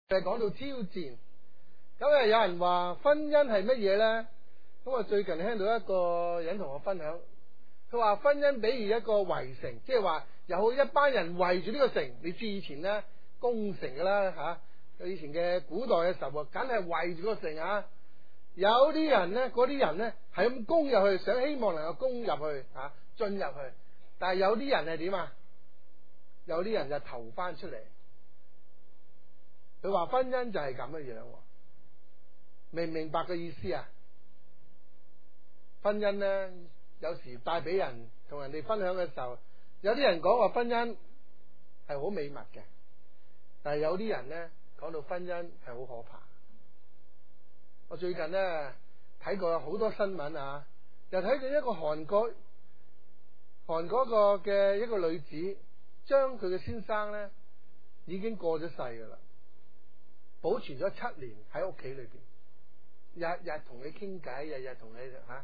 就係講到挑戰。咁啊，有人話婚姻係乜嘢咧？咁我最近聽到一個人同我分享，佢話婚姻比喻一個圍城，即係話有一班人圍住呢個城。你知以前咧攻城噶啦吓，以前嘅古代嘅時候，梗係圍住個城啊。有啲人咧，嗰啲人咧係咁攻入去，想希望能夠攻入去啊，進入去。但係有啲人係點啊？有啲人就逃翻出嚟。佢話婚姻就係咁嘅樣，明唔明白個意思啊？婚姻咧，有時帶俾人同人哋分享嘅時候，有啲人講話婚姻係好美密嘅，但係有啲人咧講到婚姻係好可怕。我最近咧睇過好多新聞啊，又睇見一個韓國個嘅一個女子，將佢嘅先生咧已經過咗世噶啦，保存咗7年喺屋企裏邊，日日同你傾偈，日日同你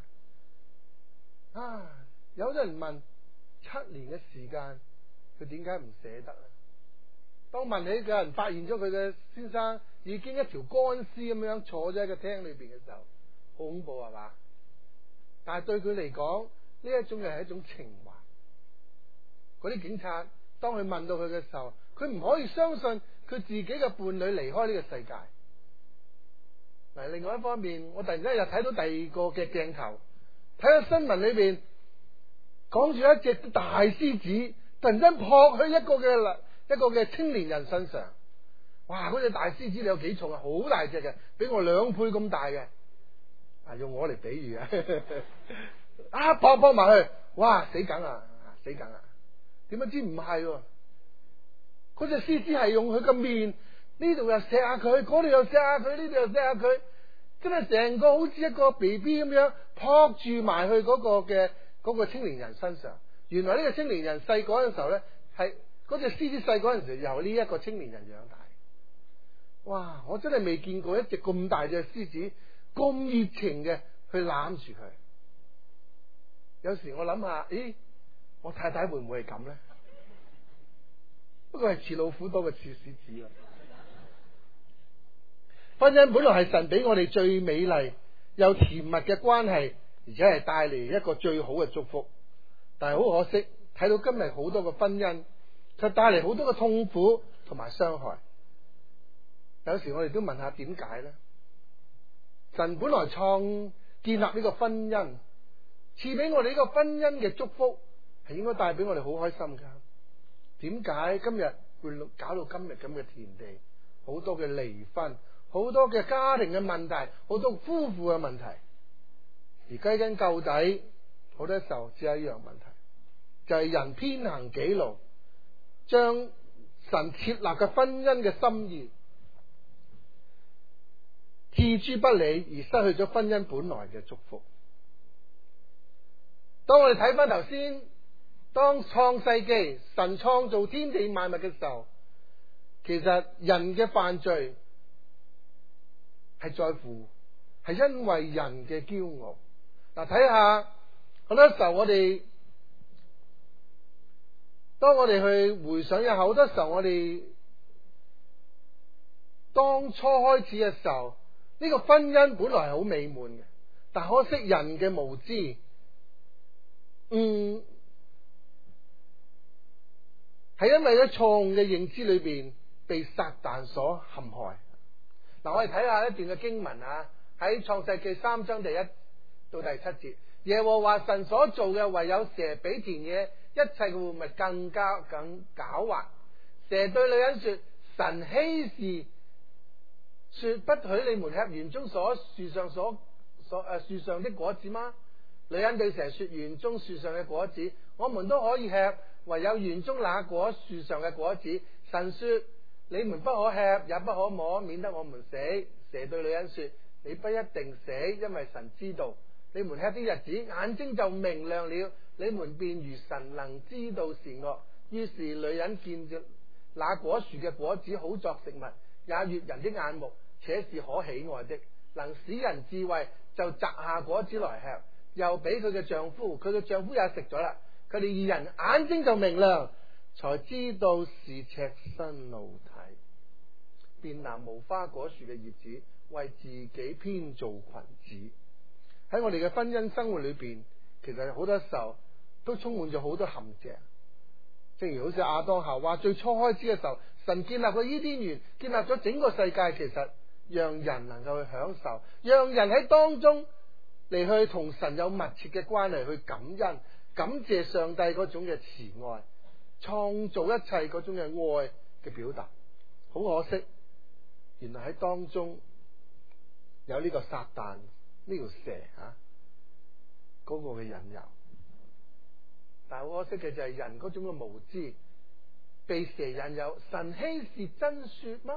有啲人問7年嘅時間，佢點解唔捨得咧？當問起嘅人發現咗佢嘅先生已經一條乾屍咁樣坐咗喺個廳裏邊嘅時候，好恐怖係嘛？但係對佢嚟講，呢一種係一種情懷。嗰啲警察當佢問到佢嘅時候，佢唔可以相信佢自己嘅伴侶離開呢個世界。嗱，另外一方面，我突然間又睇到第二個嘅鏡頭，睇到新聞裏邊講住一隻大獅子突然間撲去一個嘅青年人身上。哇！嗰隻大獅子你有幾重啊？好大隻嘅，比我2倍咁大嘅。用我嚟比喻啊！撲埋去，哇！死梗啊！點不知唔係喎？嗰隻獅子係用佢個面，呢度又錫下佢，嗰度又錫下佢，呢度又錫下佢，真係成個好似一個 BB 咁樣撲住埋去嗰個青年人身上。原來呢個青年人細個嘅時候咧，係嗰隻獅子細個嗰陣時由呢一個青年人養大。哇！我真係未見過一隻咁大隻獅子咁熱情嘅去攬住佢。有時我諗下，我太太會唔會係咁咧？不過係似老虎多過似獅子啊！婚姻本來係神俾我哋最美麗又甜蜜嘅關係，而且係帶嚟一個最好嘅祝福。但係好可惜，睇到今日好多嘅婚姻，就帶嚟好多嘅痛苦同埋傷害。有時我哋都問下點解咧？神本來建立呢個婚姻，賜俾我哋呢個婚姻嘅祝福，係應該帶俾我哋好開心噶。點解今日會搞到今日咁嘅田地？好多嘅離婚，好多嘅家庭嘅問題，好多夫婦嘅問題。而歸根究底，好多時候只有一樣問題，就係人偏行己路，將神設立嘅婚姻嘅心意置諸不理，而失去咗婚姻本來嘅祝福。當我哋睇翻頭先，當創世紀神創造天地萬物嘅時候，其實人嘅犯罪係因為人嘅驕傲。嗱，睇下好多時候當我哋去回想一下，好多時候我哋當初開始嘅時候，呢個婚姻本來係好美滿嘅，但可惜人嘅無知，係因為喺錯誤嘅認知裏邊被撒旦所陷害。嗱，我哋睇下一段嘅經文啊，喺創世記3章第1到第7節，耶和華神所做嘅唯有蛇比田野一切嘅活物更狡猾。蛇對女人說：神稀示說不許你們吃園中樹上的果子嗎？女人對蛇說：園中樹上嘅果子我們都可以吃，唯有園中那果樹上嘅果子，神說你們不可吃，也不可摸，免得我們死。蛇對女人說：你不一定死，因為神知道你們吃的日子，眼睛就明亮了，你們便如神，能知道善惡。於是女人見着那果樹嘅果子好作食物，也悅人的眼目，且是可喜愛的，能使人智慧，就摘下果子來吃，又俾佢嘅丈夫，佢嘅丈夫也食咗啦。佢哋二人眼睛就明亮，才知道是赤身露體。 便拿無花果樹嘅葉子為自己編造裙子。喺我哋嘅婚姻生活裏邊，其實好多時候都充滿咗好多陷阱。正如好似亞當夏娃最初開始嘅時候，神建立個伊甸園，建立咗整個世界，其實讓人能夠去享受，讓人喺當中嚟去同神有密切嘅關係，去感恩、感謝上帝嗰種嘅慈愛，創造一切嗰種嘅愛嘅表達。好可惜，原來喺當中有呢個撒旦，呢條蛇嗰個嘅引誘。但係好可惜嘅就係人嗰種嘅無知，被蛇引誘。神稀是真說嗎？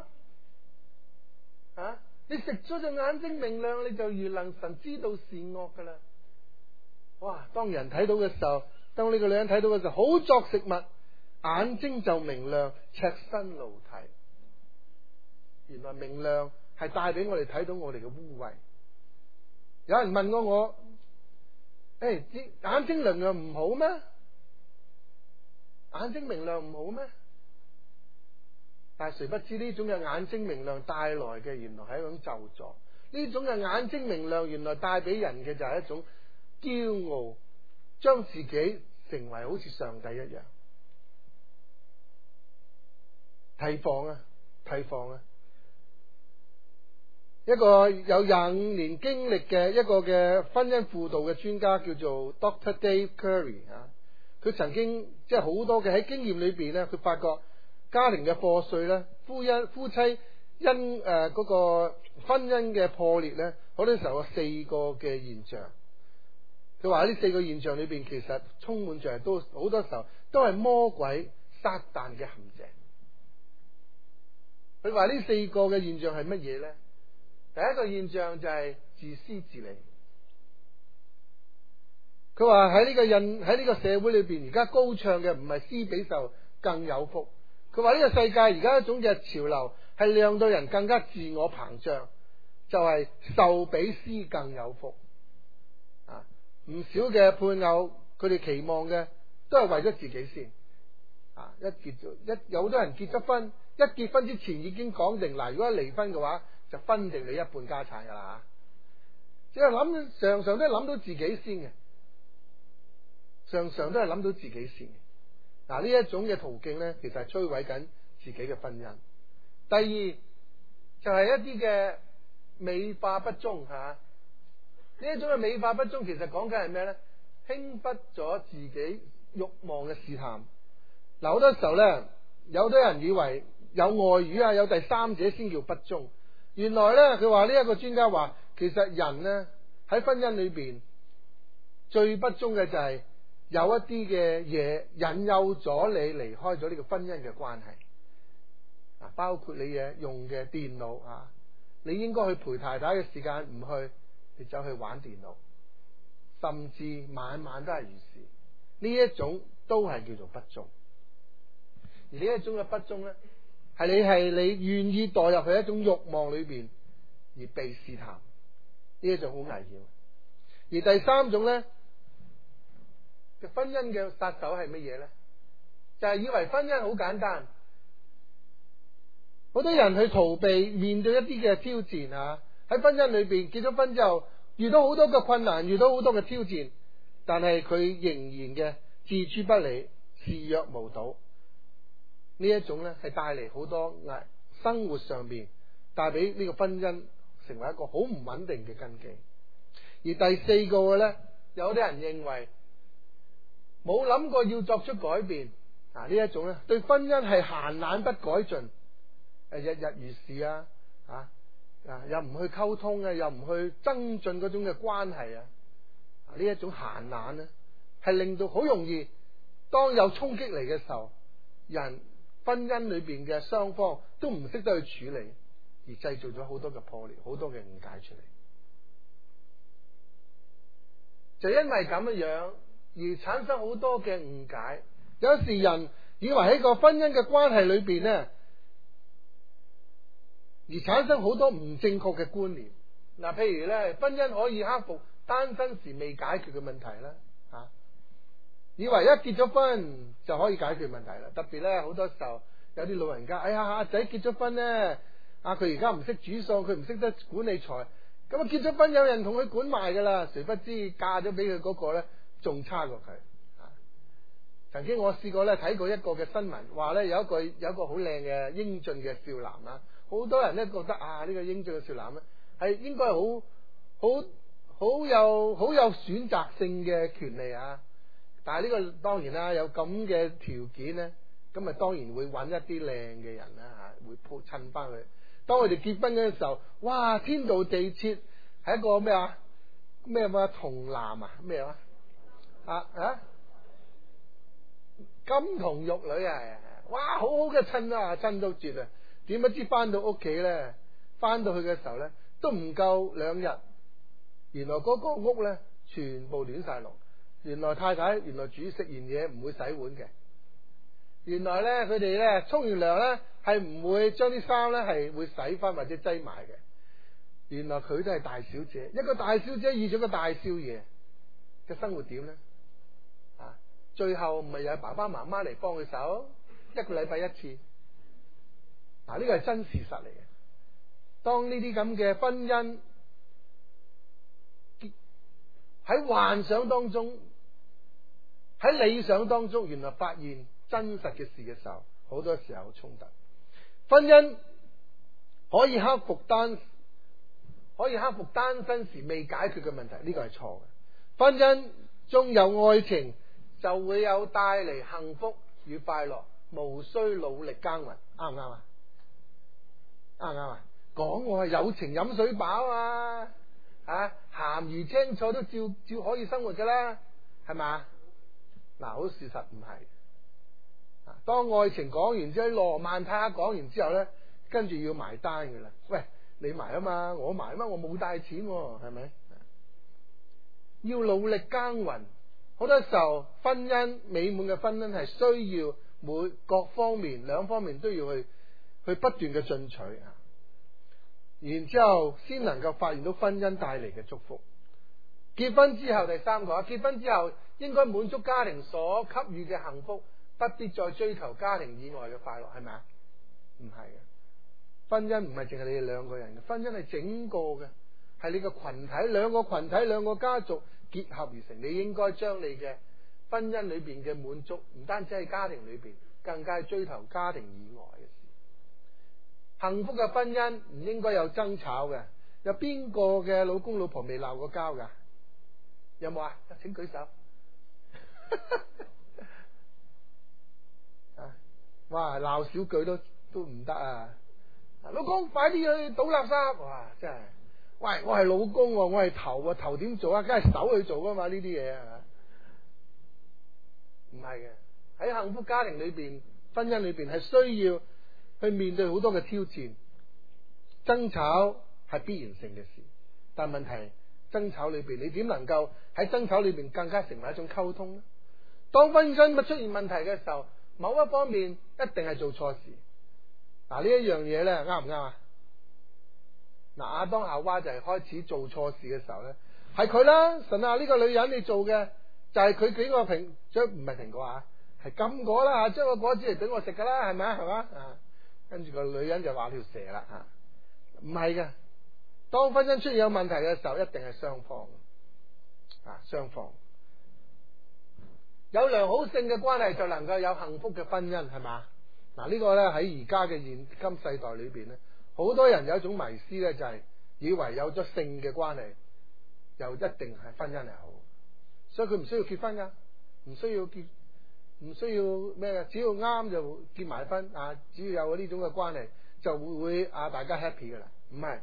你食咗就眼睛明亮，你就如能神知道善惡噶啦。哇！當人睇到嘅時候，當呢個女人睇到嘅時候，好作食物，眼睛就明亮，赤身露體。原來明亮係帶俾我哋睇到我哋嘅污穢。有人問過我，眼睛明亮唔好咩？眼睛明亮唔好咩？但係誰不知呢種嘅眼睛明亮帶來嘅，原來係一種咒詛。呢種嘅眼睛明亮，原來帶俾人嘅就係一種驕傲，將自己成為好似上帝一樣。提防啊！一個有25年經歷嘅一個嘅婚姻輔導嘅專家叫做 Dr. Dave Curry 佢曾經即係好多嘅喺經驗裏邊咧，佢發覺家庭嘅破碎咧，夫妻因嗰個婚姻嘅破裂咧，好多時候有4個嘅現象。佢話喺呢4個現象裏邊，其實充滿着都好多時候都係魔鬼撒旦嘅陷阱。佢話呢4個嘅現象係乜嘢咧？第一個現象就係自私自利。佢話喺呢個社會裏邊，而家高唱嘅唔係施比受更有福。佢話呢個世界而家一種嘅潮流係令到人更加自我膨脹，就係受比施更有福。唔少嘅配偶，佢哋期望嘅都係為咗自己先。有好多人結咗婚，一結婚之前已經講定嗱，如果離婚嘅話，就分定你一半家產噶啦。即係常常都係諗到自己先嘅，常常都係諗到自己先嘅。呢一種嘅途徑咧，其實係摧毀緊自己嘅婚姻。第二就係一啲嘅美化不忠呢一種嘅美化不忠，其實講緊係咩咧？輕忽咗自己慾望嘅試探。好多時候咧，有好多人以為有外遇有第三者先叫不忠。原來咧，佢話呢一個專家話，其實人呢喺婚姻裏邊最不忠嘅就係有一啲嘅嘢引誘咗你離開咗呢個婚姻嘅關係。包括你嘅用嘅電腦你應該去陪太太嘅時間唔去，你走去玩電腦，甚至晚晚都係如是。呢一種都係叫做不忠。而呢一種嘅不忠咧，係你願意墮入去一種慾望裏邊而被試探，呢一種好危險。而第三種咧嘅婚姻嘅殺手係乜嘢咧？就係以為婚姻好簡單，好多人去逃避面對一啲嘅挑戰喺婚姻裏邊結咗婚之後，遇到好多嘅困難，遇到好多嘅挑戰，但係佢仍然嘅置諸不理，視若無睹。呢一種咧係帶嚟好多生活上邊帶俾呢個婚姻成為一個好唔穩定嘅根基。而第4個嘅咧，有啲人認為冇諗過要作出改變呢一種咧，對婚姻係閒懶不改進，日日如是又唔去溝通又唔去增進嗰種嘅關係呢一種閒懶咧，係令到好容易當有衝擊嚟嘅時候，婚姻裏邊嘅雙方都唔識得去處理，而製造咗好多嘅破裂，好多嘅誤解出嚟。就因為咁樣而產生好多嘅誤解。有時人以為喺個婚姻嘅關係裏邊呢，而產生好多唔正確嘅觀念。譬如咧，婚姻可以克服單身時未解決嘅問題啦。以為一結咗婚就可以解決問題啦。特別咧，好多時候有啲老人家，阿仔結咗婚咧， 佢而家唔識煮餸，佢唔識得管理財，咁結咗婚有人同佢管埋噶啦，誰不知嫁咗俾佢嗰個咧仲差過佢。曾經我試過咧睇過一個嘅新聞，話咧有一個好靚嘅英俊嘅少男啦，好多人咧覺得呢個英俊嘅少男咧係應該好有選擇性嘅權利啊！但係呢個當然啦，有咁嘅條件咧，咁啊當然會揾一啲靚嘅人啦會襯翻佢。當佢哋結婚嗰陣時候，哇！天道地設，係一個咩童男咩金童玉女哇！好好嘅襯襯到絕啊！點不知翻到屋企咧，翻到去嘅時候咧，都唔夠2日，原來嗰個屋咧全部亂晒龍。原來太太原來煮食完嘢唔會洗碗嘅。原來咧佢哋咧沖完涼咧係唔會將啲衫咧係會洗翻或者擠埋嘅。原來佢都係大小姐，一個大小姐遇咗個大少爺嘅生活點咧？最後唔係有爸爸媽媽嚟幫佢手，1個禮拜1次。呢個係真事實嚟嘅。當呢啲咁嘅婚姻喺幻想當中，喺理想當中，原來發現真實嘅事嘅時候，好多時候衝突。婚姻可以克服單身時未解決嘅問題，呢個係錯嘅。婚姻中有愛情，就會有帶嚟幸福與快樂，無需努力耕耘，啱唔啱啊？啱唔啱啊？講我係有情飲水飽鹹魚青菜都照可以生活噶啦，係咪？好事實唔係。當愛情講完之後，羅曼蒂克講完之後咧，跟住要埋單噶啦。喂，你埋啊嘛，我埋啊嘛，我冇帶錢，係咪？要努力耕耘。好多時候，美滿嘅婚姻係需要各方面2方面都要去不斷嘅進取然之後先能夠發現到婚姻帶嚟嘅祝福。結婚之後，第3個結婚之後應該滿足家庭所給予嘅幸福，不必再追求家庭以外嘅快樂，係咪啊？唔係嘅，婚姻唔係淨係你哋2個人嘅，婚姻係整個嘅，係你個群體，2個群體2個家族結合而成。你應該將你嘅婚姻裏邊嘅滿足，唔單止係家庭裏邊，更加係追求家庭以外嘅事。幸福嘅婚姻唔應該有爭吵嘅。有邊個嘅老公老婆未鬧過交噶？有冇啊？請舉手。哇！鬧少句都唔得啊！老公快啲去倒垃圾！哇！真係，喂，我係老公，我係頭點做啊？梗係手去做噶嘛？呢啲嘢係咪？唔係嘅，喺幸福家庭裏邊，婚姻裏邊係需要去面對好多嘅挑戰，爭吵係必然性嘅事。但問題，爭吵裏邊你點能夠喺爭吵裏邊更加成為一種溝通呢？當婚姻出現問題嘅時候，某一方面一定係做錯事。呢一樣嘢咧，啱唔啱啊？亞當夏娃就係開始做錯事嘅時候咧，係佢啦。神啊，呢個女人你做嘅就係佢俾個唔係蘋果係禁果啦，將個果子嚟俾我食噶啦，係咪啊？係嘛？跟住個女人就話條蛇啦，唔係嘅。當婚姻出現有問題嘅時候，一定係雙方雙方有良好性嘅關係，就能夠有幸福嘅婚姻，係嘛？呢個咧喺而家嘅現今世代裏邊咧，好多人有一種迷思咧，就係以為有咗性嘅關係，又一定係婚姻係好，所以佢唔需要結婚噶，唔需要咩嘅，只要啱就結埋婚只要有呢種嘅關係，就會大家 happy 噶啦，唔係。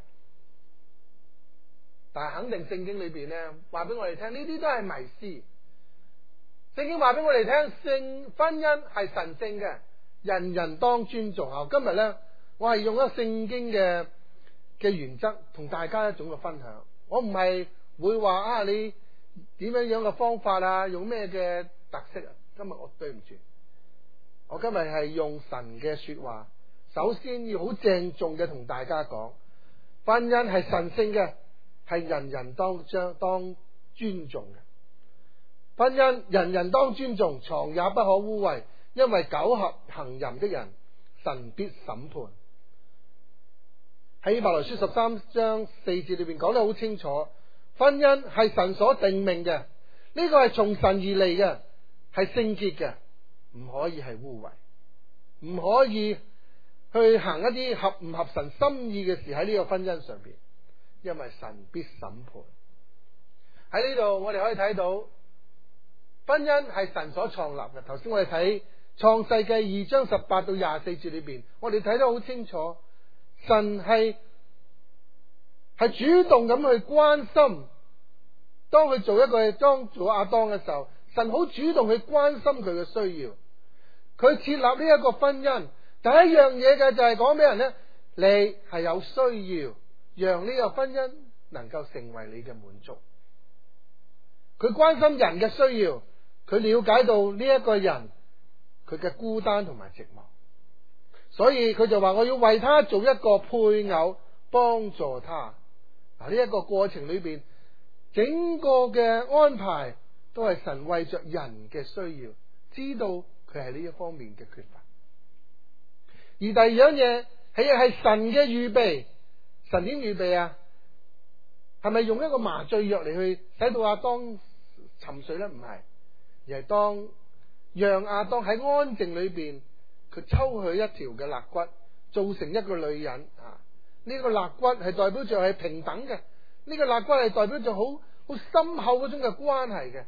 但係肯定聖經裏邊咧，話俾我哋聽，呢啲都係迷思。聖經話俾我哋聽，婚姻係神聖嘅，人人當尊重。今日咧，我係用咗聖經嘅原則同大家一種嘅分享。我唔係會話你點樣嘅方法用咩嘅特色。今日我對唔住，我今日係用神嘅說話，首先要好鄭重嘅同大家講，婚姻係神聖嘅，係人人當尊重嘅。婚姻人人當尊重，床也不可污穢，因為苟合行淫的人，神必審判。 喺希伯來書13章4節裏邊講得好清楚，婚姻係神所定命嘅，呢個係從神而嚟嘅，係聖潔嘅，唔可以係污穢，唔可以去行一啲合唔合神心意嘅事喺呢個婚姻上邊，因為神必審判。喺呢度我哋可以睇到，婚姻係神所創立嘅。頭先我哋睇創世記2章18到24節裏邊，我哋睇得好清楚，神係主動咁去關心，當佢做亞當嘅時候，神好主動去關心佢嘅需要。佢設立呢一個婚姻，第一樣嘢嘅就係講俾人呢，你係有需要讓呢個婚姻能夠成為你嘅滿足。佢關心人嘅需要，佢了解到呢一個人佢嘅孤單同埋寂寞，所以佢就話我要為他做一個配偶，幫助他。嗱，呢一個過程裏邊，整個嘅安排都係神為着人嘅需要，知道佢係呢一方面嘅缺乏。而第二樣嘢係神嘅預備，神點預備啊？係咪用一個麻醉藥嚟去使到亞當沉睡呢？唔係，而係讓亞當喺安靜裏邊，佢抽去一條嘅肋骨，做成一個女人啊！呢個肋骨係代表着係平等嘅，呢個肋骨係代表着好深厚嗰種嘅關係嘅，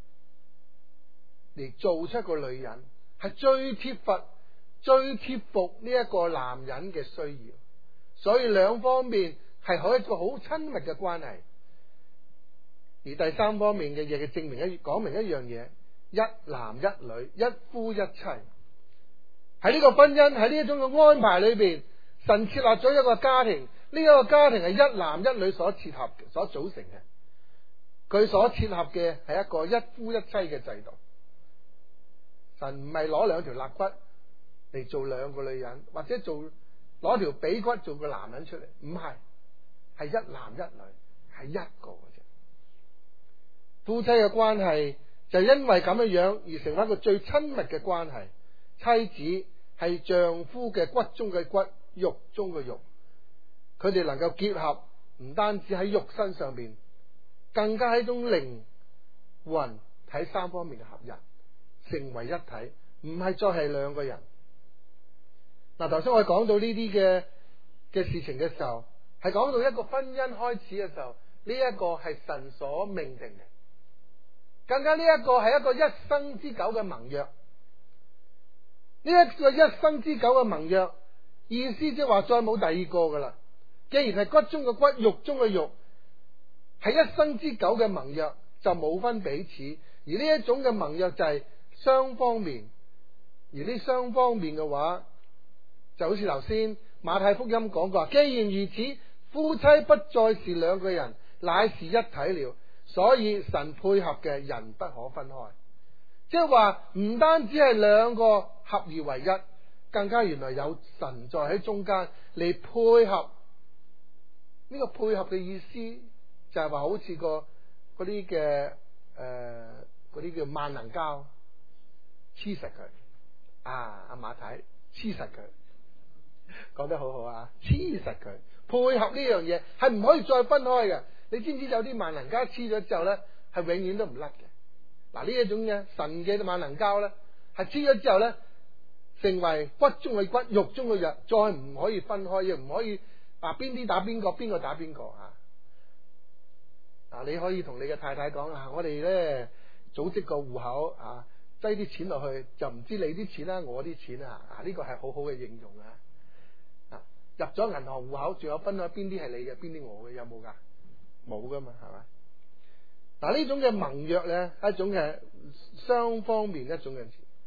嚟做出一個女人，係最貼服呢一個男人嘅需要，所以兩方面係可以一個好親密嘅關係。而第三方面嘅嘢嘅證明講明一樣嘢，一男一女，一夫一妻。喺呢個婚姻喺呢一種嘅安排裏邊，神設立咗一個家庭，呢一個家庭係一男一女所組成嘅。佢所設立嘅係一個一夫一妻嘅制度。神唔係攞兩條肋骨嚟做兩個女人，或者攞條髀骨做個男人出嚟，唔係，係一男一女，係一個嘅啫。夫妻嘅關係就因為咁樣而成為一個最親密嘅關係。妻子係丈夫嘅骨中嘅骨，肉中嘅肉，佢哋能夠結合，唔單止喺肉身上邊，更加係一種靈魂喺三方面嘅合一，成為一體，唔係再係兩個人。嗱，頭先我哋講到呢啲嘅事情嘅時候，係講到一個婚姻開始嘅時候，呢一個係神所命定嘅，更加呢一個係一個一生之久嘅盟約。呢一個一生之久嘅盟約，意思即係話再冇第二個噶啦。既然係骨中嘅骨，肉中嘅肉，係一生之久嘅盟約，就冇分彼此。而呢一種嘅盟約就係雙方面，而呢雙方面嘅話，就好似頭先馬太福音講過，既然如此，夫妻不再是兩個人，乃是一體了。所以神配合嘅人不可分開。即係話唔單止係兩個合而為一，更加原來有神在喺中間嚟配合。呢個配合嘅意思就係話好似嗰啲嘅嗰啲叫萬能膠黐實佢啊！阿馬太黐實佢，講得好好啊！黐實佢，配合呢樣嘢係唔可以再分開嘅。你知唔知有啲萬能膠黐咗之後咧，係永遠都唔甩嘅？嗱，呢一種嘅神嘅萬能膠咧，係黐咗之後咧，成為骨中嘅骨，肉中嘅肉，再唔可以分開，亦唔可以邊啲打邊個，邊個打邊個啊！嗱，你可以同你嘅太太講啊，我哋咧組織個戶口啊，擠啲錢落去，就唔知你啲錢啦，我啲錢啊，呢個係好好嘅應用啊！入咗銀行戶口，仲有分開邊啲係你嘅，邊啲我嘅，有冇噶？冇噶嘛，係咪？嗱，呢種嘅盟約咧，一種嘅雙方面一種嘅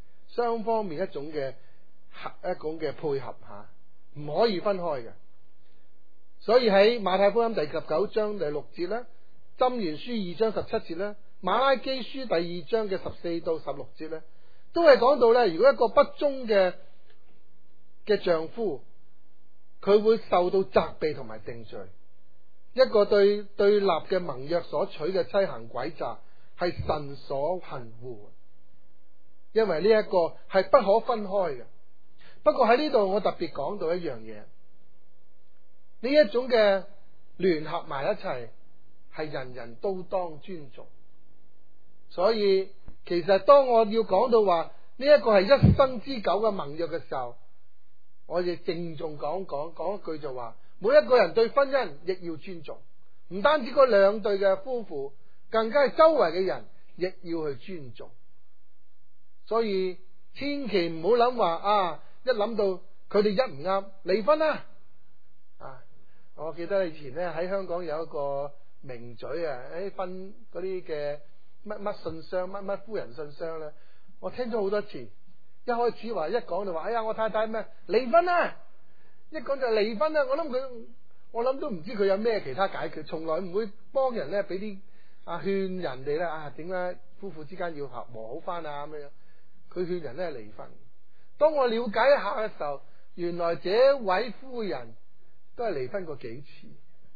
配合吓，唔可以分開嘅。所以喺馬太福音第19章第6節咧，箴言書2章17節咧，馬拉基書第2章嘅14到16節咧，都係講到咧，如果一個不忠嘅丈夫，佢會受到責備同埋定罪。一個對立嘅盟約所取嘅妻行詭詐，係神所恨惡，因為呢一個係不可分開嘅。不過喺呢度我特別講到一樣嘢， 呢一種嘅聯合埋一齊，係人人都當尊重。所以其實當我要講到話呢一個係一生之久嘅盟約嘅時候，我亦鄭重講一句就話，每一個人對婚姻亦要尊重，唔單止嗰兩對嘅夫婦，更加係周圍嘅人亦要去尊重。所以千祈唔好諗話一諗到佢哋一唔啱，離婚啦！我記得以前咧喺香港有一個名嘴分嗰啲嘅乜乜信箱、乜乜夫人信箱咧，我聽咗好多次。一開始話一講就話，哎呀我太太咩離婚啦，一講就離婚啦。我諗都唔知佢有咩其他解決，從來唔會幫人咧俾啲勸人哋咧點解夫婦之間要和好翻咁樣。佢勸人咧離婚。當我了解一下嘅時候，原來這位夫人都係離婚過幾次。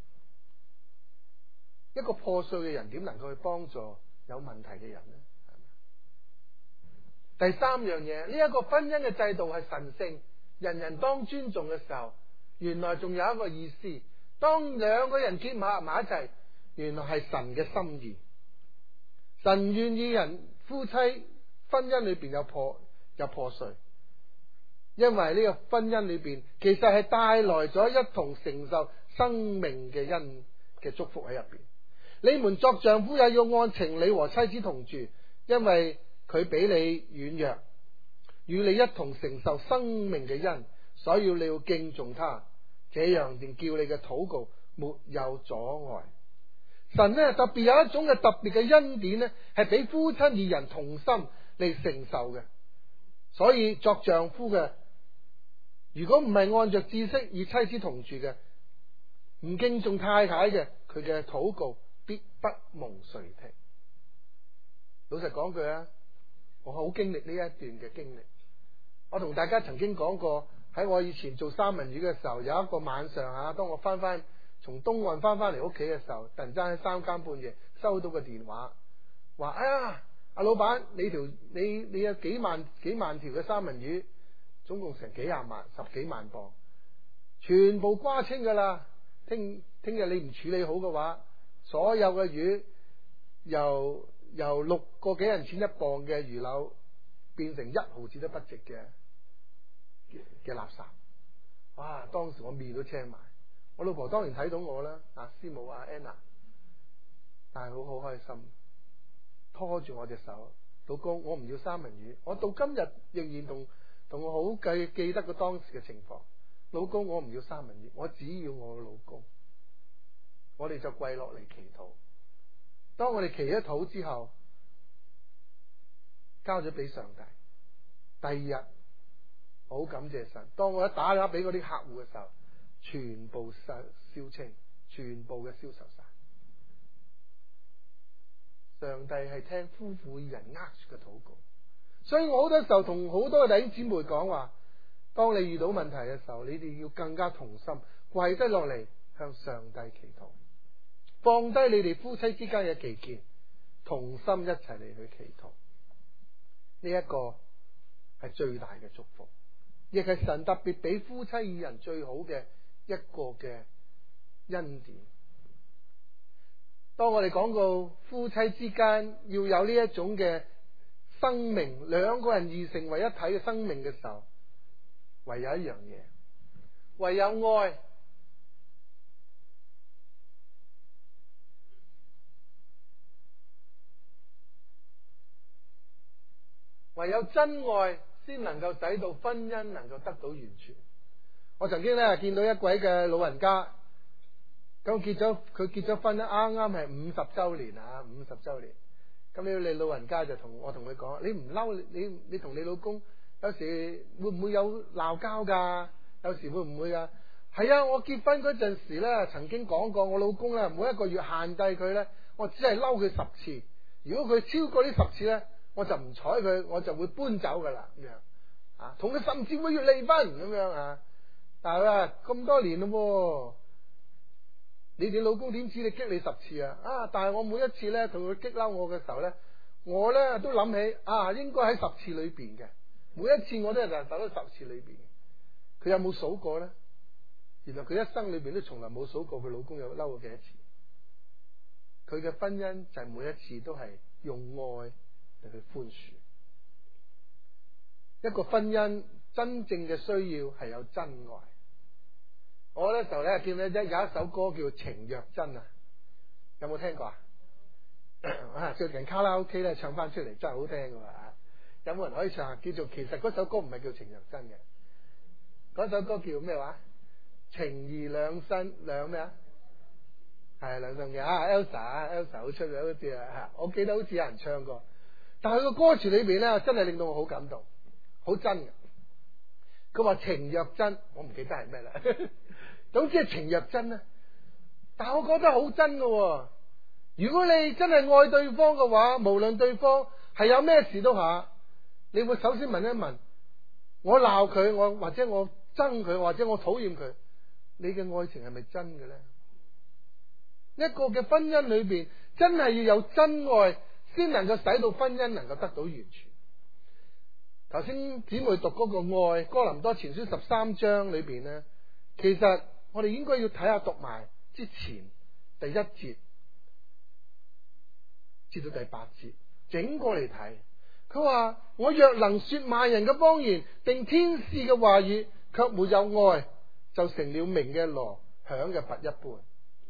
一個破碎嘅人點能夠去幫助有問題嘅人呢？第三樣嘢，呢一個婚姻嘅制度係神聖，人人當尊重嘅時候，原來仲有一個意思。當兩個人結合埋一齊，原來係神嘅心意。神願意人夫妻婚姻裏邊有破碎，因為呢個婚姻裏邊其實係帶來咗一同承受生命嘅恩嘅祝福喺入邊。你們作丈夫也要按情理和妻子同住，因為佢比你軟弱，與你一同承受生命嘅恩，所以你要敬重他，這樣便叫你嘅禱告沒有阻礙。神呢特別有一種嘅特別嘅恩典呢，係俾夫妻二人同心嚟承受嘅。所以作丈夫嘅，如果唔係按着知識與妻子同住嘅，唔敬重太太嘅，佢嘅禱告必不蒙垂聽。老實講句我好經歷呢一段嘅經歷。我同大家曾經講過，喺我以前做三文魚嘅時候，有一個晚上當我翻從東岸翻嚟屋企嘅時候，突然間喺三更半夜收到個電話，話阿老闆，你有幾萬條嘅三文魚，總共成幾廿萬、10幾萬磅，全部瓜清噶啦。聽日你唔處理好嘅話，所有嘅魚由6個幾銀錢一磅嘅魚柳變成1毫子都不值嘅垃圾。哇！當時我面都青埋，我老婆當然睇到我啦，師母Anna， 但係好開心，拖住我隻手，老公，我唔要三文魚。我到今日仍然同我好記得個當時嘅情況。老公，我唔要三文魚，我只要我嘅老公。我哋就跪落嚟祈禱。當我哋祈咗禱之後，交咗俾上帝。第二日，我好感謝神。當我一打電話俾嗰啲客戶嘅時候，全部銷清，全部嘅銷售晒。上帝係聽夫婦二人握住嘅禱告，所以我好多時候同好多弟兄姊妹講話，當你遇到問題嘅時候，你哋要更加同心，跪低落嚟向上帝祈禱，放低你哋夫妻之間嘅歧見，同心一齊嚟去祈禱。呢一個係最大嘅祝福，亦係神特別俾夫妻二人最好嘅一個嘅恩典。當我哋講到夫妻之間要有呢一種嘅生命，兩個人二成為一體嘅生命嘅時候，唯有一樣嘢，唯有愛。唯有真愛先能夠使到婚姻能夠得到完全。我曾經見到一位嘅老人家，咁佢結咗婚啱啱係50周年50周年。咁你老人家就同佢講，你唔嬲，你同你老公有時會唔會有鬧交噶？有時會唔會啊？係啊，我結婚嗰陣時咧，曾經講過，我老公咧每一個月限制佢咧，我只係嬲佢10次。如果佢超過呢10次咧，我就唔睬佢，我就會搬走噶啦，咁樣同佢甚至會要離婚咁樣但係咁多年咯，你哋老公點知你激你10次但係我每一次咧同佢激嬲我嘅時候咧，我咧都諗起應該喺10次裏邊嘅，每一次我都係受到10次裏邊。佢有冇數過咧？ 原來佢一生裏邊都從來冇數過佢老公有嬲過幾多次。佢嘅婚姻就係每一次都係用愛嚟去寬恕。一個婚姻真正嘅需要係有真愛。我咧就咧見咧有一首歌叫《情若真》啊，有冇聽過啊？最近卡拉 OK 咧唱翻出嚟真係好聽噶嘛。有冇人可以唱下？叫做其實嗰首歌唔係叫情若真嘅，嗰首歌叫咩話？情義兩生兩咩啊？係兩生嘅啊 Elsa 好出名好似啊，我記得好似有人唱過，但係佢個歌詞裏邊咧真係令到我好感動，好真嘅。佢話情若真，我唔記得係咩啦。總之係情若真啦，但係我覺得好真嘅。如果你真係愛對方嘅話，無論對方係有咩事都下，你會首先問一問：我鬧佢，我或者我憎佢，或者我討厭佢，你嘅愛情係咪真嘅咧？一個嘅婚姻裏邊，真係要有真愛，先能夠使到婚姻能夠得到完全。頭先姊妹讀嗰個愛，哥林多前書13章裏邊咧，其實我哋應該要睇下讀埋之前第1節至到第8節，整個嚟睇。佢話：我若能說萬人嘅方言，定天使嘅話語，卻沒有愛，就成了鳴嘅鑼，響嘅鈸一般。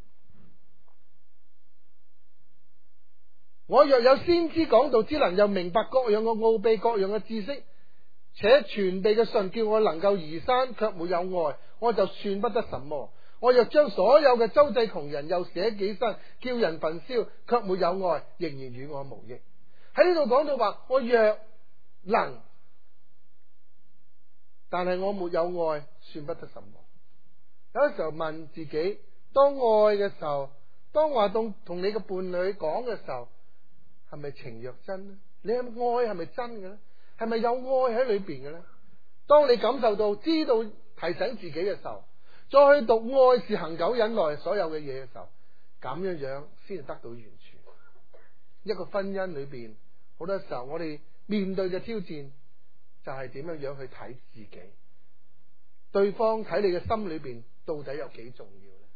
我若有先知講道之能，又明白各樣嘅奧秘、各樣嘅知識，且傳遞嘅信叫我能夠移山，卻沒有愛，我就算不得什麼。我若將所有嘅周濟窮人，又捨己身叫人焚燒，卻沒有愛，仍然與我無益。喺呢度講到話，我若能，但係我沒有愛，算不得什麼。有時候問自己，當愛嘅時候，當話同你嘅伴侶講嘅時候，係咪情若真呢？你嘅愛係咪真嘅咧？係咪有愛喺裏邊嘅咧？當你感受到、知道、提醒自己嘅時候，再去讀愛是恒久忍耐所有嘅嘢嘅時候，咁樣樣先至得到完全。一個婚姻裏邊，好多時候我哋面對嘅挑戰就係點樣樣去睇自己，對方睇你嘅心裏邊到底有幾重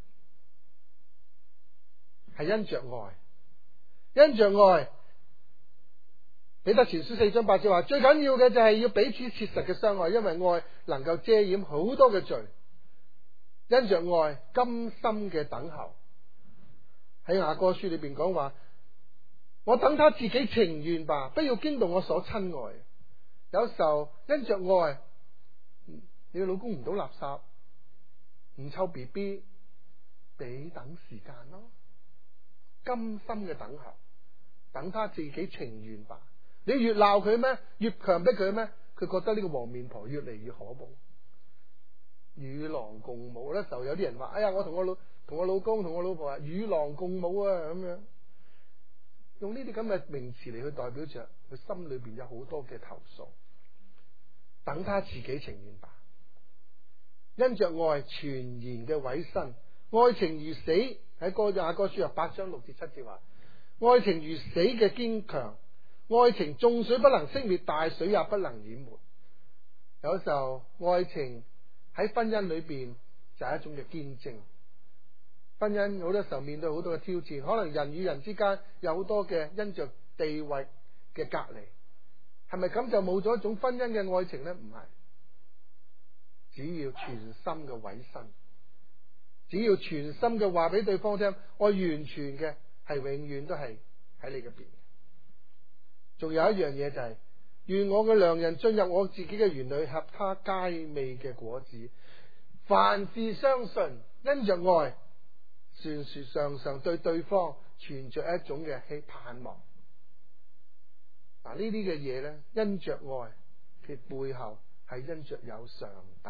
要咧？係因着愛，因着愛。彼得前書4章8節話，最緊要嘅就係要彼此切實嘅相愛，因為愛能夠遮掩好多嘅罪。因着愛，甘心嘅等候。喺雅歌書裏邊講話，我等他自己情願吧，不要驚動我所親愛。有時候因着愛，你嘅老公唔倒垃圾，唔湊 BB， 俾等時間咯，甘心嘅等候，等他自己情願吧。你越鬧佢咩，越強迫佢咩，佢覺得呢個黃面婆越嚟越可怖。與狼共舞咧，就有啲人話：哎呀，我同我老公同我老婆啊，與狼共舞啊，咁樣用呢啲咁嘅名詞嚟去代表着佢心裏邊有好多嘅投訴。等他自己情願吧。因着愛全然嘅委身，愛情如死，喺雅歌書8章6至7節話：愛情如死嘅堅強。愛情眾水不能熄滅，大水也不能淹沒。有時候愛情喺婚姻裏邊就係一種嘅見證。婚姻好多時候面對好多嘅挑戰，可能人與人之間有好多嘅因着地位嘅隔離，係咪咁就冇咗一種婚姻嘅愛情呢？唔係，只要全心嘅委身，只要全心嘅話俾對方聽，我完全嘅係永遠都係喺你嘅邊。仲有一樣嘢就係，願我嘅良人進入我自己嘅園裏，合他佳美嘅果子。凡事相信，因着愛，常常對對方存着一種嘅盼望。嗱，呢啲嘅嘢咧，因着愛嘅背後係因着有上帝。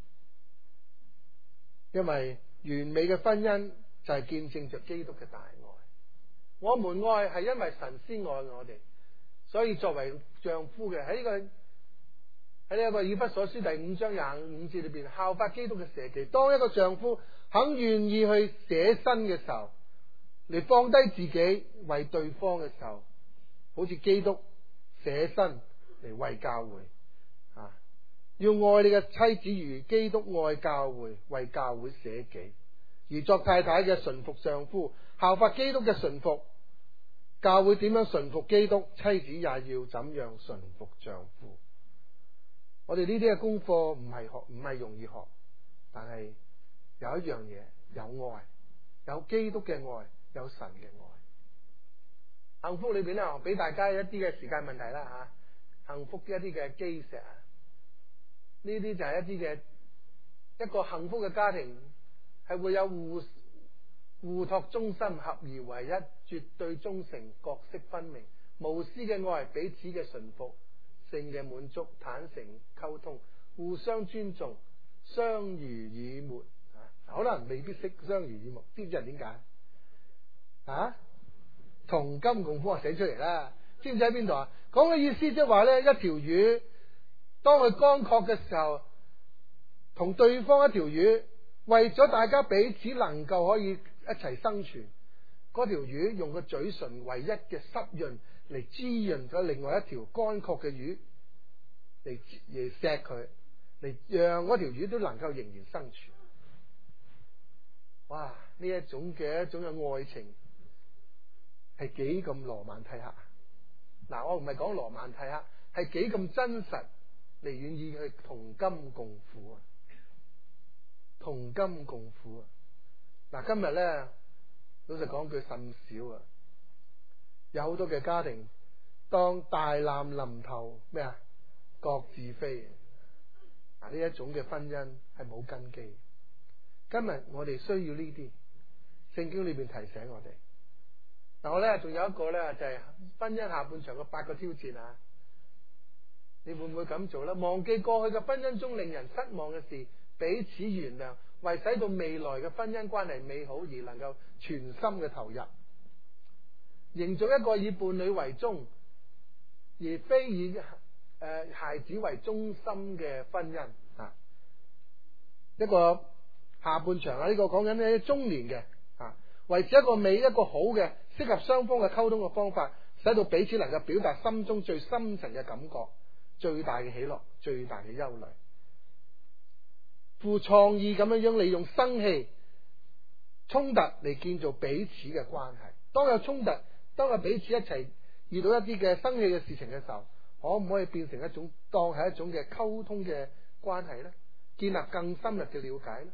因為完美嘅婚姻就係見證着基督嘅大愛。我們愛係因為神先愛我哋。所以作為丈夫嘅喺呢個以弗所書第5章25節裏邊，效法基督嘅捨己。當一個丈夫肯願意去捨身嘅時候，嚟放低自己為對方嘅時候，好似基督捨身嚟為教會啊， 要愛你嘅妻子如基督愛教會，為教會捨己。而作太太嘅順服丈夫，效法基督嘅順服。教會點樣順服基督，妻子也要怎樣順服丈夫。我哋呢啲嘅功課唔係容易學，但係有一樣嘢，有愛，有基督嘅愛，有神嘅愛。幸福裏邊咧，俾大家一啲嘅時間問題啦吓，幸福一啲嘅基石啊，呢啲就係一啲嘅一個幸福嘅家庭，係會有互託忠心，合而為一，絕對忠誠，角色分明，無私嘅愛，彼此嘅順服，性嘅滿足，坦誠溝通，互相尊重，相濡以沫。可能人未必識相濡以沫，知唔知係點解啊？同甘共苦，我寫出嚟啦。知唔知喺邊度啊？講嘅意思即係話咧，一條魚當佢乾涸嘅時候，同對方一條魚，為咗大家彼此能夠可以一齊生存，嗰條魚用個嘴唇唯一嘅濕潤嚟滋潤咗另外一條乾涸嘅魚，嚟錫佢，嚟讓嗰條魚都能夠仍然生存。哇！呢一種嘅愛情係幾咁羅曼蒂克。嗱，我唔係講羅曼蒂克，係幾咁真實嚟願意去同甘共苦啊！同甘共苦啊！嗱，今日咧，老實講句甚少啊，有好多嘅家庭，當大難臨頭咩啊，各自飛。嗱，呢一種嘅婚姻係冇根基。今日我哋需要呢啲，聖經裏邊提醒我哋。嗱，我咧仲有一個咧，就係婚姻下半場嘅8個挑戰啊！你會唔會咁做咧？忘記過去嘅婚姻中令人失望嘅事，彼此原諒，為使到未來嘅婚姻關係美好而能夠全心嘅投入，營造一個以伴侶為中，而非以孩子為中心嘅婚姻啊！一個下半場啊，呢個講緊呢中年嘅啊，維持一個好嘅適合雙方嘅溝通嘅方法，使到彼此能夠表達心中最深層嘅感覺，最大嘅喜樂，最大嘅憂慮，富創意咁樣利用生氣衝突嚟建造彼此嘅關係。當有衝突，當有彼此一齊遇到一啲嘅生氣嘅事情嘅時候，可唔可以變成一種當係一種嘅溝通嘅關係呢？建立更深入嘅了解呢？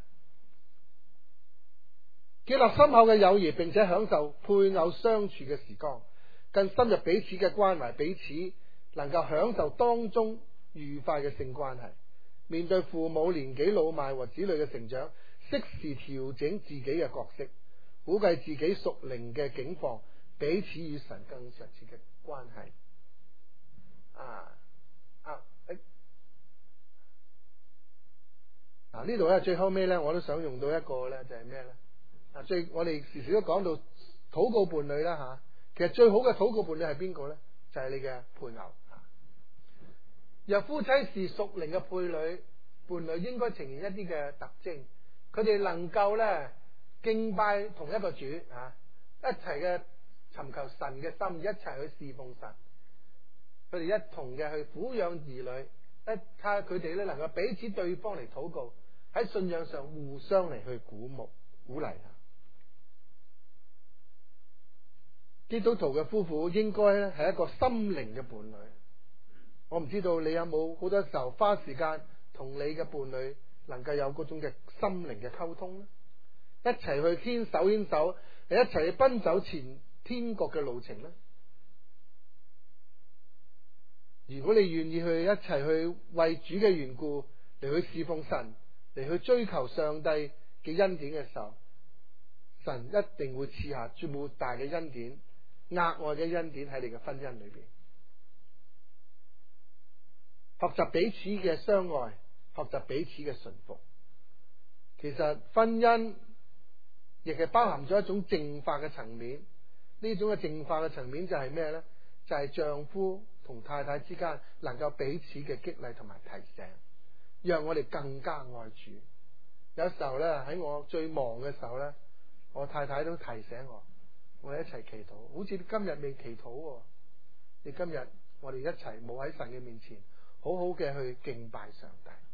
建立深厚嘅友誼，並且享受配偶相處嘅時光，更深入彼此嘅關懷，彼此能夠享受當中愉快嘅性關係。面對父母年紀老邁和子女嘅成長，適時調整自己嘅角色，估計自己屬靈嘅境況，彼此與神更密切嘅關係。呢度咧最後尾咧，我都想用到一個咧，就係咩咧？我哋時時都講到禱告伴侶啦吓，其實最好嘅禱告伴侶係邊個咧？就係你嘅配偶。若夫妻是屬靈嘅伴侶應該呈現一啲嘅特徵，佢哋能夠咧敬拜同一個主啊，一齊嘅尋求神嘅心意，一齊去侍奉神，佢哋一同嘅去撫養兒女，睇下佢哋咧能夠彼此對方嚟禱告，喺信仰上互相嚟去鼓勵。基督徒嘅夫婦應該咧係一個心靈嘅伴侶。我唔知道你有冇好多時候花時間同你嘅伴侶能夠有嗰種嘅心靈嘅溝通呢？一齊去牽手，一齊去奔走前天國嘅路程呢？如果你願意去一齊去為主嘅緣故嚟去侍奉神，嚟去追求上帝嘅恩典嘅時候，神一定會賜下最大嘅恩典，額外嘅恩典喺你嘅婚姻裏邊。學習彼此嘅相愛，學習彼此嘅順服。其實婚姻亦係包含咗一種淨化嘅層面。呢種嘅淨化嘅層面就係咩呢？就係丈夫同太太之間能夠彼此嘅激勵同埋提醒，讓我哋更加愛主。有時候咧，喺我最忙嘅時候咧，我太太都提醒我哋一齊祈禱。好似今日未祈禱，你今日我哋一齊冇喺神嘅面前好好嘅去敬拜上帝。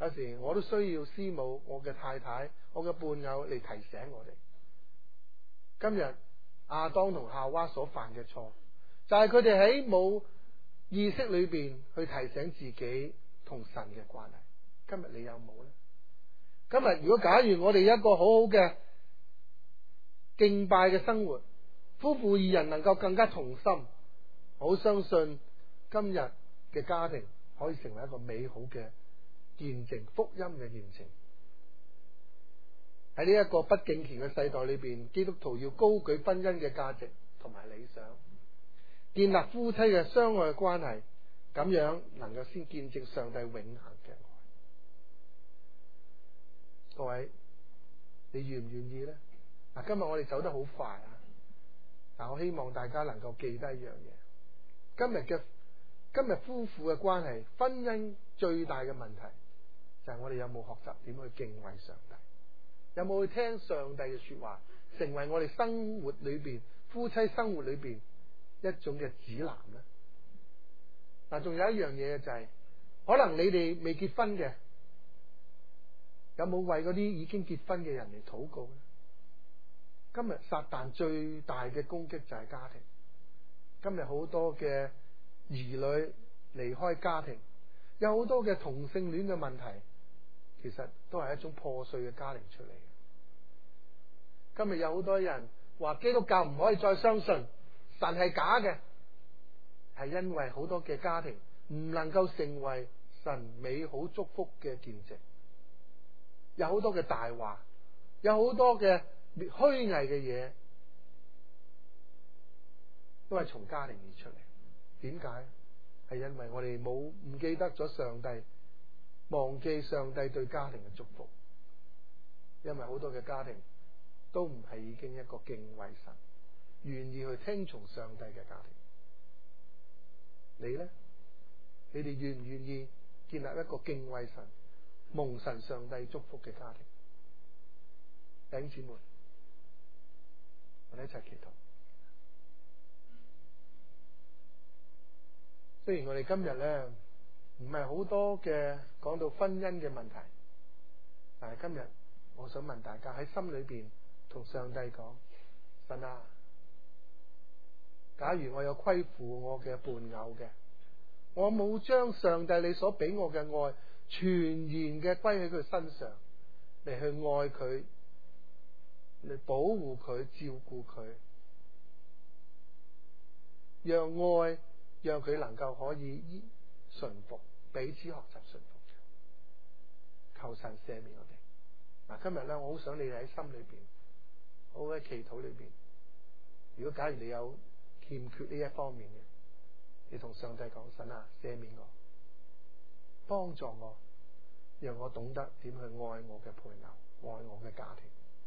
有時我都需要師母、我嘅太太、我嘅伴偶嚟提醒我哋。今日亞當同夏娃所犯嘅錯，就係佢哋喺冇意識裏邊去提醒自己同神嘅關係。今日你有冇呢？今日如果假如我哋一個好好嘅敬拜嘅生活，夫婦二人能夠更加同心，我好相信今日嘅家庭可以成為一個美好嘅見證，福音嘅見證。喺呢一個不敬虔嘅世代裏邊，基督徒要高舉婚姻嘅價值同埋理想，建立夫妻嘅相愛嘅關係，咁樣能夠先見證上帝永恆嘅愛。各位，你願唔願意呢？嗱，今日我哋走得好快啊！但我希望大家能夠記得一樣嘢，今日夫婦嘅關係，婚姻最大嘅問題就係我哋有冇學習點去敬畏上帝，有冇去聽上帝嘅說話，成為我哋生活裏邊、夫妻生活裏邊一種嘅指南呢？嗱，仲有一樣嘢就係，可能你哋未結婚嘅，有冇為嗰啲已經結婚嘅人嚟禱告呢？今日撒旦最大嘅攻擊就係家庭，今日好多嘅兒女離開家庭，有好多嘅同性戀嘅問題，其實都係一種破碎嘅家庭出嚟。今日有好多人話基督教唔可以再相信神係假嘅，係因為好多嘅家庭唔能夠成為神美好祝福嘅見證，有好多嘅大話，有好多嘅虛偽嘅嘢，都係從家庭而出嚟。點解？係因為我哋唔記得咗上帝，忘記上帝對家庭嘅祝福。因為好多嘅家庭都唔係已經一個敬畏神、願意去聽從上帝嘅家庭。你呢？你哋願唔願意建立一個敬畏神、蒙神上帝祝福嘅家庭？弟兄姊妹，我哋一齊祈禱。雖然我哋今日咧唔係好多嘅講到婚姻嘅問題，但係今日我想問大家喺心裏邊同上帝講：神啊，假如我有虧負我嘅伴偶嘅，我冇將上帝你所俾我嘅愛全然嘅歸喺佢身上，嚟去愛佢，嚟保護佢、照顧佢，讓愛讓佢能夠可以順服，彼此學習順服。求神赦免我哋。嗱，今日咧，我好想你哋喺心裏邊，好喺祈禱裏邊。如果假如你有欠缺呢一方面嘅，你同上帝講：神啊，赦免我，幫助我，讓我懂得點去愛我嘅配偶，愛我嘅家庭。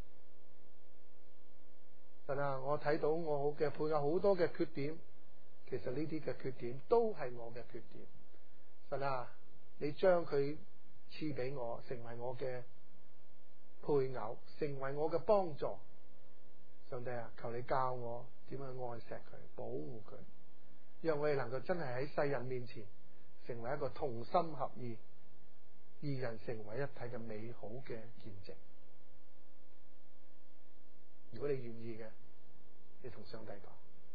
神啊，我睇到我好嘅配偶好多嘅缺點，其實呢啲嘅缺點都係我嘅缺點。神啊，你將佢賜俾我，成為我嘅配偶，成為我嘅幫助。上帝啊，求你教我點去愛錫佢，保護佢，讓我哋能夠真係喺世人面前成為一個同心合意、二人成為一體嘅美好嘅見證。如果你願意嘅，你同上帝講：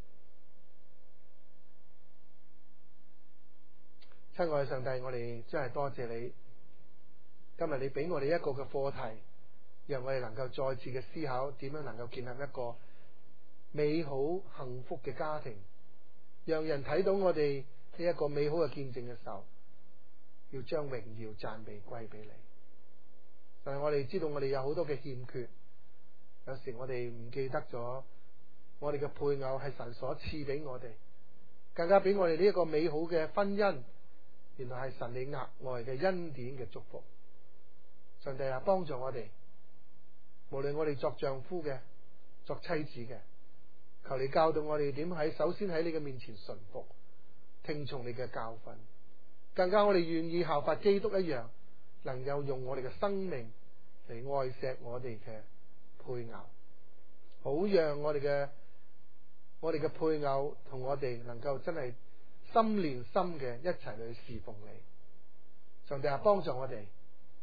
親愛嘅上帝，我哋真係多謝你，今日你俾我哋一個嘅課題，讓我哋能夠再次嘅思考點樣能夠建立一個美好幸福嘅家庭，讓人睇到我哋呢一個美好嘅見證嘅時候，要將榮耀讚美歸俾你。但係我哋知道我哋有好多嘅欠缺，有時我哋唔記得咗我哋嘅配偶係神所賜俾我哋，更加俾我哋呢一個美好嘅婚姻，原來係神你額外嘅恩典嘅祝福。上帝啊，幫助我哋，無論我哋作丈夫嘅、作妻子嘅，求你教導我哋點首先喺你嘅面前順服，聽從你嘅教訓，更加我哋願意效法基督一樣，能夠用我哋嘅生命嚟愛錫我哋嘅配偶，好讓我哋嘅配偶同我哋能夠真係心連心嘅一齊去侍奉你。上帝啊，幫助我哋，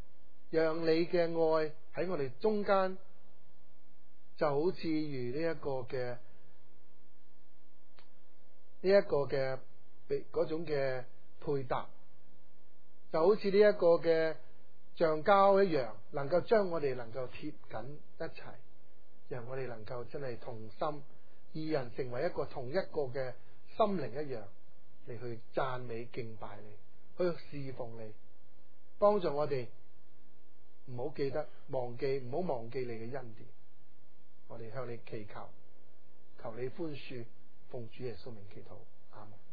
讓你嘅愛喺我哋中間，就好似如呢一個嘅嗰種嘅配搭，就好似呢一個嘅橡膠一樣，能夠將我哋能夠貼緊一齊，讓我哋能夠真係同心，二人成為一個同一個嘅心靈一樣，嚟去讚美敬拜你，去侍奉你，幫助我哋唔好記得唔好忘記你嘅恩典。我哋向你祈求，求你寬恕，奉主耶穌名祈禱，阿門。